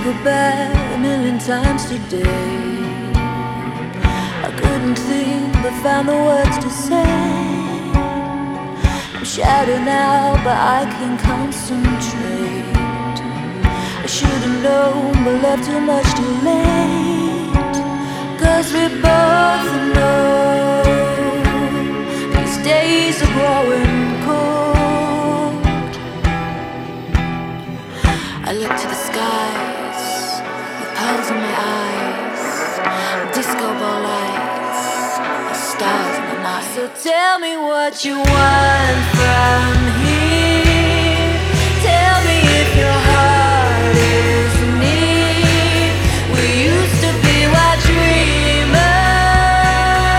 goodbye a million times today. I couldn't think but found the words to say. I'm shattered now, but I can concentrate. I should've known, but left too much too late. 'Cause we both know these days are growing cold. I look to the skies with pearls in my eyes, disco ball lights, the stars in the night. So tell me what you want from here.